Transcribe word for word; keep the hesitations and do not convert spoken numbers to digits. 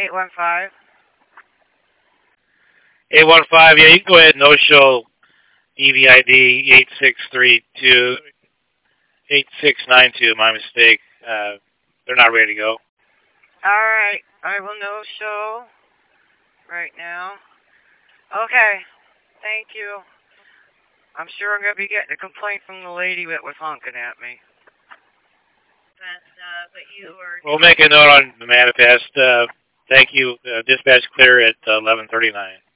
eight one five. eight one five, yeah, you can go ahead and no-show E V I D eight six three two, eight six nine two, my mistake. Uh, they're not ready to go. All right, I will no-show right now. Okay, thank you. I'm sure I'm going to be getting a complaint from the lady that was honking at me. But, uh, but you were... We'll make a note on the manifest. Uh, thank you. Uh, dispatch clear at uh, eleven thirty-nine.